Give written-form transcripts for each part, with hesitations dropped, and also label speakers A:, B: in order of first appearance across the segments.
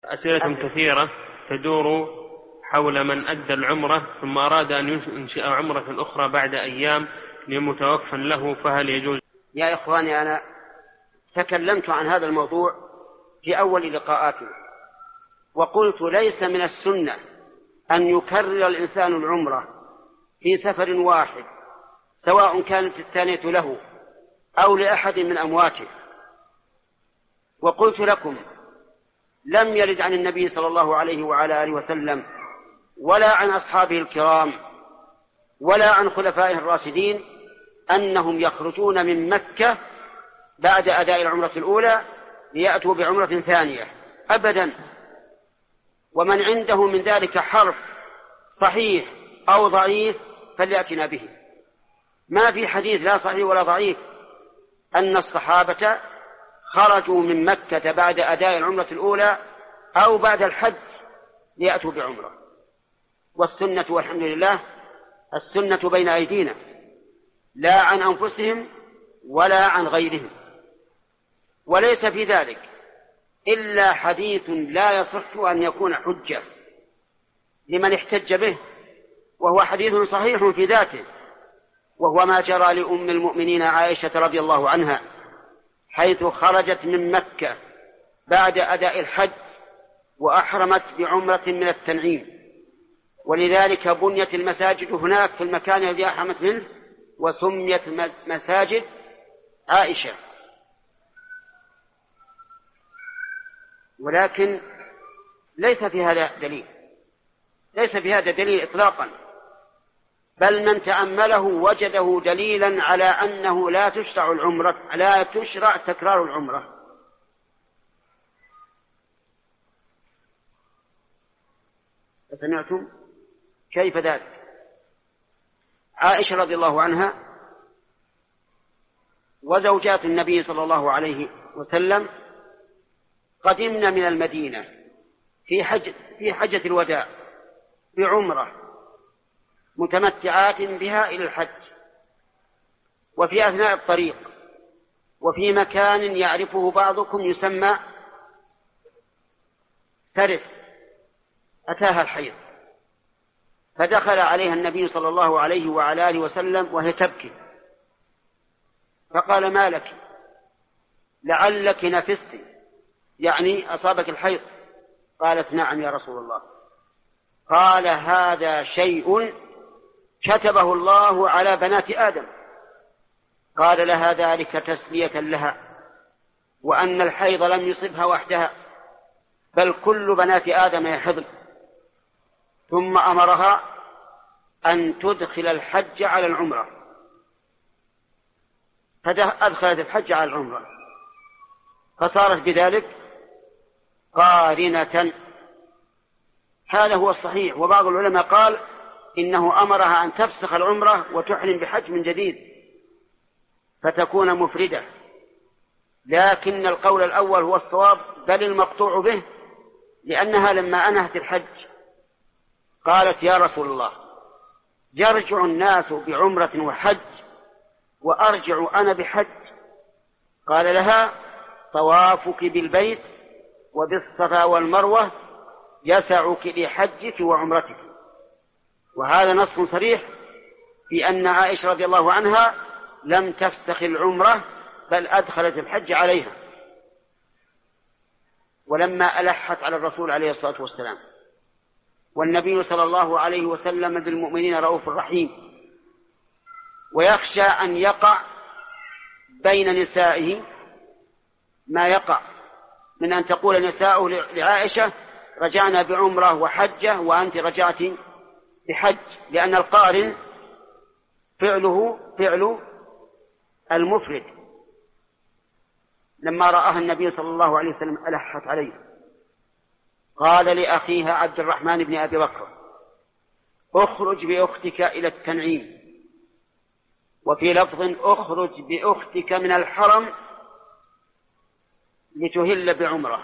A: أسئلة كثيرة تدور حول من أدى العمرة ثم أراد أن ينشئ عمرة أخرى بعد أيام لمتوفى له، فهل يجوز؟
B: يا إخواني، أنا تكلمت عن هذا الموضوع في أول لقاءاتنا، وقلت ليس من السنة أن يكرر الإنسان العمرة في سفر واحد، سواء كانت الثانية له أو لأحد من أمواته. وقلت لكم لم يرد عن النبي صلى الله عليه وعلى آله وسلم ولا عن أصحابه الكرام ولا عن خلفائه الراشدين أنهم يخرجون من مكة بعد أداء العمرة الأولى ليأتوا بعمرة ثانية أبدا. ومن عنده من ذلك حرف صحيح أو ضعيف فليأتنا به. ما في حديث لا صحيح ولا ضعيف أن الصحابة خرجوا من مكة بعد أداء العمرة الأولى أو بعد الحج ليأتوا بعمرة. والسنة والحمد لله السنة بين أيدينا، لا عن أنفسهم ولا عن غيرهم. وليس في ذلك إلا حديث لا يصح أن يكون حجة لمن احتج به، وهو حديث صحيح في ذاته، وهو ما جرى لأم المؤمنين عائشة رضي الله عنها حيث خرجت من مكة بعد أداء الحج وأحرمت بعمرة من التنعيم، ولذلك بنيت المساجد هناك في المكان الذي أحرمت منه وسميت مساجد عائشة. ولكن ليس في هذا دليل إطلاقا، بل من تأمله وجده دليلا على أنه لا تشرع تكرار العمرة. فسمعتم كيف ذلك؟ عائشة رضي الله عنها وزوجات النبي صلى الله عليه وسلم قدمنا من المدينة في حجة الوداع بعمرة متمتعات بها إلى الحج، وفي أثناء الطريق وفي مكان يعرفه بعضكم يسمى سرف أتاها الحيض، فدخل عليها النبي صلى الله عليه وعلى آله وسلم وهي تبكي، فقال: ما لك؟ لعلك نفست، يعني أصابك الحيض. قالت: نعم يا رسول الله. قال: هذا شيء كتبه الله على بنات آدم. قال لها ذلك تسلية لها، وأن الحيض لم يصبها وحدها بل كل بنات آدم يحضن. ثم أمرها أن تدخل الحج على العمرة، فأدخلت الحج على العمرة، فصارت بذلك قارنة. هذا هو الصحيح. وبعض العلماء قال إنه أمرها أن تفسخ العمرة وتحرم بحج من جديد فتكون مفردة، لكن القول الأول هو الصواب بل المقطوع به، لأنها لما أنهت الحج قالت: يا رسول الله، يرجع الناس بعمرة وحج وأرجع أنا بحج. قال لها: طوافك بالبيت وبالصفا والمروة يسعك لحجك وعمرتك. وهذا نص صريح في أن عائشة رضي الله عنها لم تفسخ العمرة بل أدخلت الحج عليها. ولما ألحت على الرسول عليه الصلاة والسلام، والنبي صلى الله عليه وسلم بالمؤمنين رؤوف رحيم، ويخشى أن يقع بين نسائه ما يقع من أن تقول نساؤه لعائشة: رجعنا بعمرة وحجة وأنت رجعت بحج، لأن القارن فعله فعل المفرد. لما رآها النبي صلى الله عليه وسلم ألحت عليه، قال لأخيها عبد الرحمن بن أبي بكر: اخرج بأختك إلى التنعيم، وفي لفظ: اخرج بأختك من الحرم لتهل بعمرة.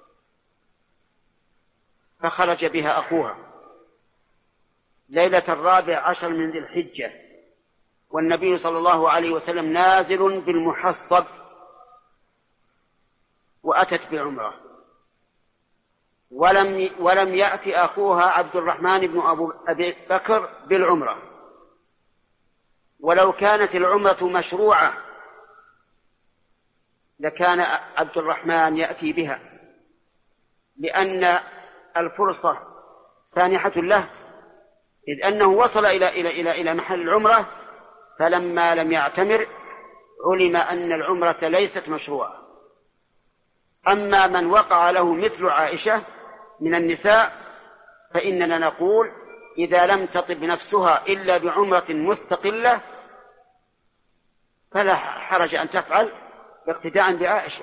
B: فخرج بها أخوها ليلة 14 من ذي الحجة، والنبي صلى الله عليه وسلم نازل بالمحصب، وأتت بعمرة. ولم يأتي أخوها عبد الرحمن بن أبي بكر بالعمرة. ولو كانت العمرة مشروعة لكان عبد الرحمن يأتي بها، لأن الفرصة سانحة له، إذ أنه وصل إلى محل العمرة، فلما لم يعتمر علم أن العمرة ليست مشروعة. أما من وقع له مثل عائشة من النساء فإننا نقول إذا لم تطب نفسها إلا بعمرة مستقلة فلا حرج أن تفعل اقتداء بعائشة.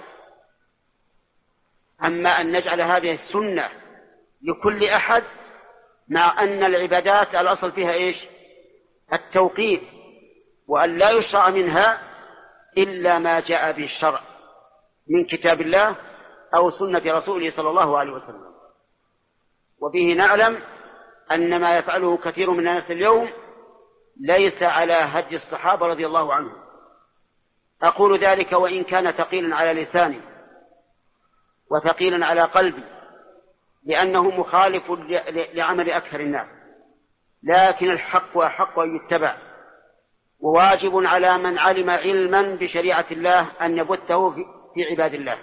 B: أما أن نجعل هذه السنة لكل أحد، مع أن العبادات الأصل فيها إيش؟ التوقيت، وأن لا يشرع منها إلا ما جاء به الشرع من كتاب الله أو سنة رسوله صلى الله عليه وسلم. وبه نعلم أن ما يفعله كثير من الناس اليوم ليس على هدي الصحابة رضي الله عنهم. أقول ذلك وإن كان ثقيلا على لساني وثقيلا على قلبي، لأنه مخالف لعمل أكثر الناس، لكن الحق أحق أن يتبع، وواجب على من علم علما بشريعة الله أن يبثه في عباد الله،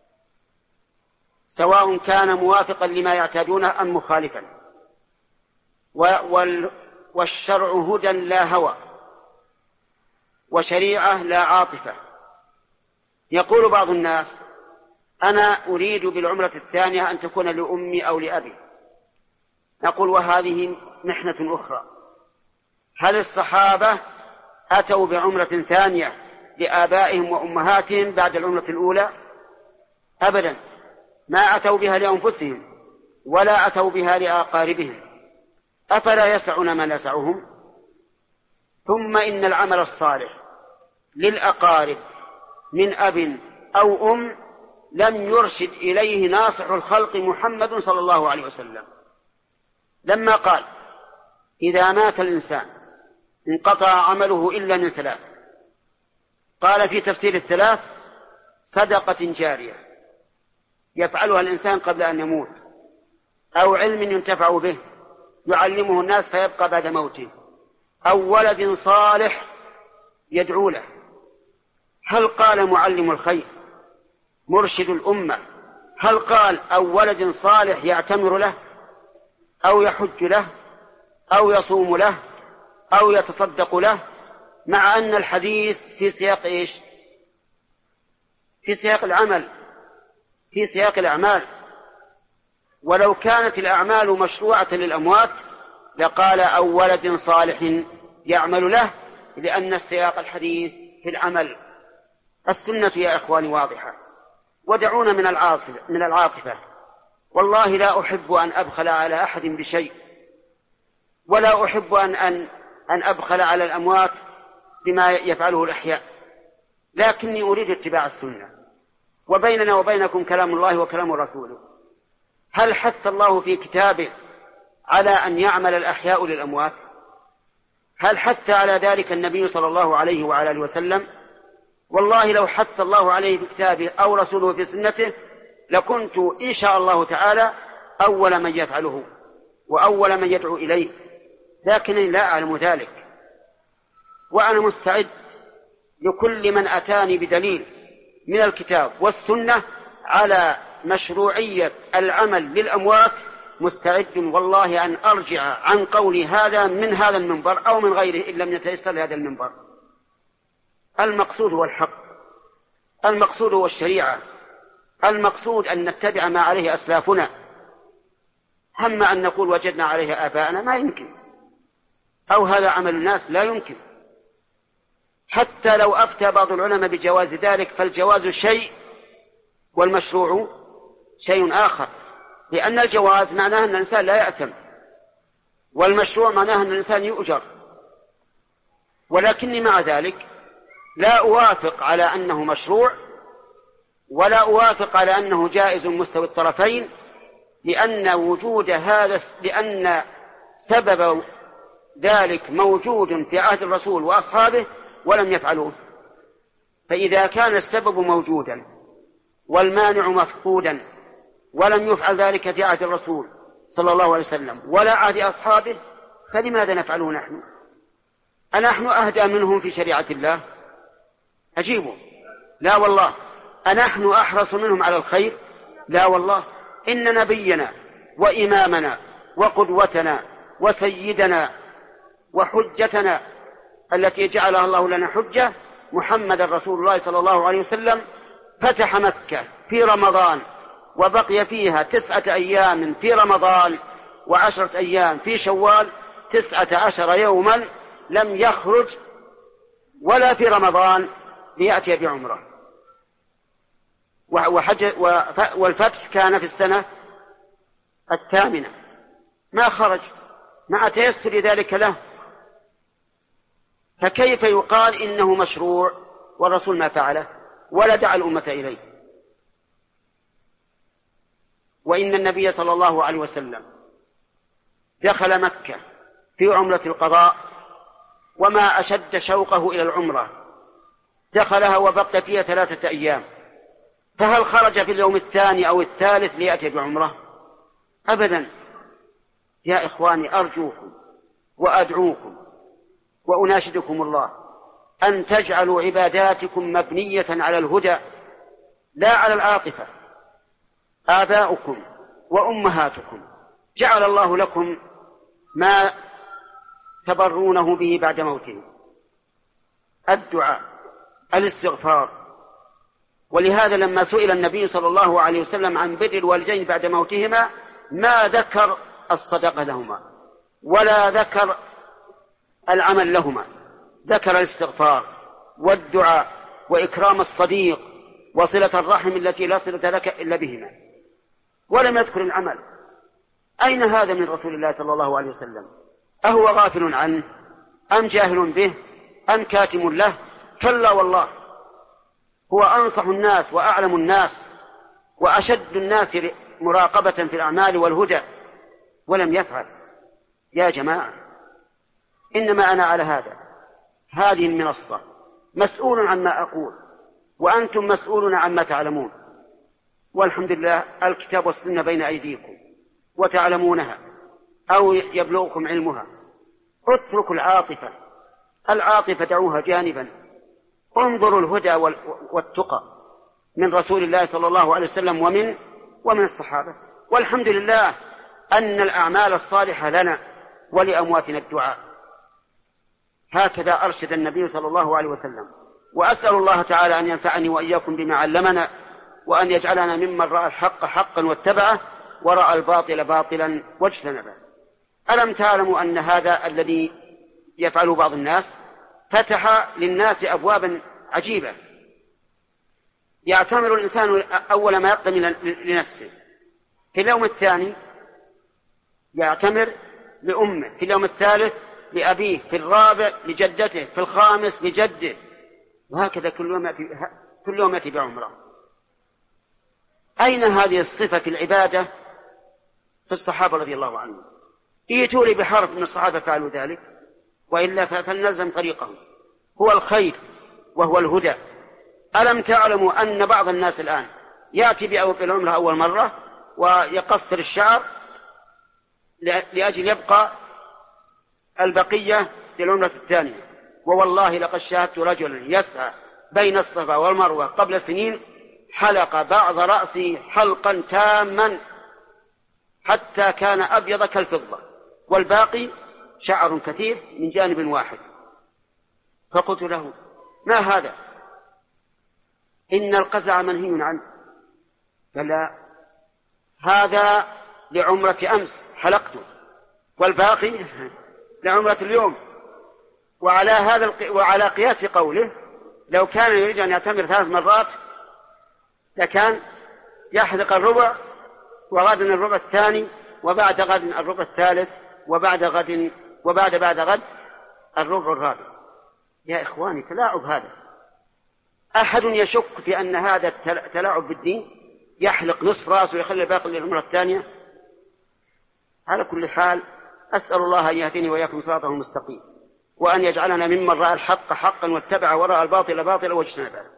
B: سواء كان موافقا لما يعتادونه أم مخالفا. والشرع هدى لا هوى، وشريعة لا عاطفة. يقول بعض الناس أنا أريد بالعمرة الثانية أن تكون لأمي أو لأبي. نقول وهذه محنة أخرى. هل الصحابة أتوا بعمرة ثانية لآبائهم وأمهاتهم بعد العمرة الأولى؟ أبدا، ما أتوا بها لأنفسهم ولا أتوا بها لأقاربهم، أفلا يسعون من يسعهم؟ ثم إن العمل الصالح للأقارب من أب أو أم لم يرشد إليه ناصح الخلق محمد صلى الله عليه وسلم، لما قال إذا مات الإنسان انقطع عمله إلا من ثلاث. قال في تفسير الثلاث: صدقة جارية يفعلها الإنسان قبل أن يموت، أو علم ينتفع به يعلمه الناس فيبقى بعد موته، أو ولد صالح يدعو له. هل قال معلم الخير مرشد الأمة؟ هل قال أو ولد صالح يعتمر له أو يحج له أو يصوم له أو يتصدق له؟ مع أن الحديث في سياق إيش؟ في سياق العمل، في سياق الأعمال. ولو كانت الأعمال مشروعة للأموات لقال أو ولد صالح يعمل له، لأن السياق الحديث في العمل. السنة يا إخواني واضحة، ودعونا من العاطفة. والله لا أحب أن أبخل على أحد بشيء، ولا أحب أن أبخل على الأموات بما يفعله الأحياء، لكني أريد اتباع السنة. وبيننا وبينكم كلام الله وكلام رسوله. هل حث الله في كتابه على أن يعمل الأحياء للأموات؟ هل حث على ذلك النبي صلى الله عليه وعلى آله وسلم؟ والله لو حث الله عليه في كتابه أو رسوله في سنته لكنت إن شاء الله تعالى أول من يفعله وأول من يدعو إليه، لكنني لا أعلم ذلك. وأنا مستعد لكل من أتاني بدليل من الكتاب والسنة على مشروعية العمل للأموات، مستعد والله أن أرجع عن قولي هذا من هذا المنبر أو من غيره إن لم يتيسر لهذا المنبر. المقصود هو الحق، المقصود هو الشريعة، المقصود أن نتبع ما عليه أسلافنا. هم أن نقول وجدنا عليه آباءنا، ما يمكن، أو هذا عمل الناس، لا يمكن. حتى لو أفتى بعض العلماء بجواز ذلك فالجواز شيء والمشروع شيء آخر، لأن الجواز معناه أن الإنسان لا يأثم، والمشروع معناه أن الإنسان يؤجر. ولكني مع ذلك لا أوافق على أنه مشروع، ولا أوافق على أنه جائز مستوي الطرفين، لأن سبب ذلك موجود في عهد الرسول وأصحابه ولم يفعلوه. فإذا كان السبب موجودا والمانع مفقودا ولم يفعل ذلك في عهد الرسول صلى الله عليه وسلم ولا عهد أصحابه، فلماذا نفعله نحن؟ أنحن أهدى منهم في شريعة الله؟ أجيبوا، لا والله. أنحن أحرص منهم على الخير؟ لا والله. إن نبينا وإمامنا وقدوتنا وسيدنا وحجتنا التي جعلها الله لنا حجة محمد رسول الله صلى الله عليه وسلم فتح مكة في رمضان وبقي فيها 9 أيام في رمضان و10 أيام في شوال، 19 يوما لم يخرج ولا في رمضان ليأتي بعمره، والفتح كان في السنة 8 ما خرج مع تيسر ذلك له، فكيف يقال إنه مشروع والرسول ما فعله ولا دعا الأمة إليه؟ وإن النبي صلى الله عليه وسلم دخل مكة في عمرة القضاء وما أشد شوقه إلى العمرة، دخلها وبقي فيها 3 أيام، فهل خرج في اليوم 2 أو 3 ليأتي بعمرة؟ أبدا. يا إخواني، أرجوكم وأدعوكم وأناشدكم الله أن تجعلوا عباداتكم مبنية على الهدى لا على العاطفة. آباؤكم وأمهاتكم جعل الله لكم ما تبرونه به بعد موتهم: الدعاء، الاستغفار. ولهذا لما سئل النبي صلى الله عليه وسلم عن بر الوالدين بعد موتهما ما ذكر الصدقة لهما ولا ذكر العمل لهما، ذكر الاستغفار والدعاء وإكرام الصديق وصلة الرحم التي لا صلة لك إلا بهما، ولم يذكر العمل. أين هذا من رسول الله صلى الله عليه وسلم؟ أهو غافل عنه أم جاهل به أم كاتم له؟ كلا والله، هو أنصح الناس وأعلم الناس وأشد الناس مراقبة في الأعمال والهدى، ولم يفعل. يا جماعة، إنما أنا على هذه المنصة مسؤول عما أقول، وأنتم مسؤولون عما تعلمون، والحمد لله الكتاب والسنة بين أيديكم وتعلمونها أو يبلغكم علمها. اتركوا العاطفة دعوها جانبا، انظروا الهدى والتقى من رسول الله صلى الله عليه وسلم ومن الصحابة. والحمد لله أن الأعمال الصالحة لنا ولأمواتنا الدعاء. هكذا أرشد النبي صلى الله عليه وسلم. وأسأل الله تعالى أن ينفعني وإياكم بما علمنا، وأن يجعلنا ممن رأى الحق حقا واتبعه ورأى الباطل باطلا واجتنبه. ألم تعلموا أن هذا الذي يفعله بعض الناس فتح للناس أبوابا عجيبة؟ يعتمر الإنسان أول ما يقدم لنفسه، في اليوم الثاني يعتمر لأمه، في اليوم الثالث لأبيه، في الرابع لجدته، في الخامس لجده، وهكذا كل يوم يأتي بعمره. أين هذه الصفة في العبادة في الصحابة رضي الله عنهم؟ ائتوا لي بحرف من الصحابة فعلوا ذلك، وإلا فلنلزم طريقهم. هو الخير وهو الهدى. ألم تعلموا أن بعض الناس الآن يأتي بالعمرة أول مرة ويقصر الشعر لأجل يبقى البقية للعمرة الثانية؟ ووالله لقد شاهدت رجلا يسعى بين الصفا والمروة قبل سنين حلق بعض رأسه حلقا تاما حتى كان أبيض كالفضة، والباقي شعر كثيف من جانب واحد. فقلت له: ما هذا؟ إن القزع منهي عنه. قال: لا، هذا لعمرة أمس حلقته، والباقي لعمرة اليوم. وعلى قياس قوله لو كان يريد أن يعتمر 3 مرات لكان يحلق الربع، وغدا الربع الثاني، وبعد غد الربع الثالث، وبعد بعد غد الربع الرابع. يا إخواني، تلاعب هذا. أحد يشك في أن هذا تلاعب بالدين؟ يحلق نصف رأسه ويخلي الباقي للعمرة الثانية؟ على كل حال، أسأل الله أن يهديني وإياكم صراطه المستقيم، وأن يجعلنا ممن رأى الحق حقا واتبع ورأى الباطل باطلا واجتنبه.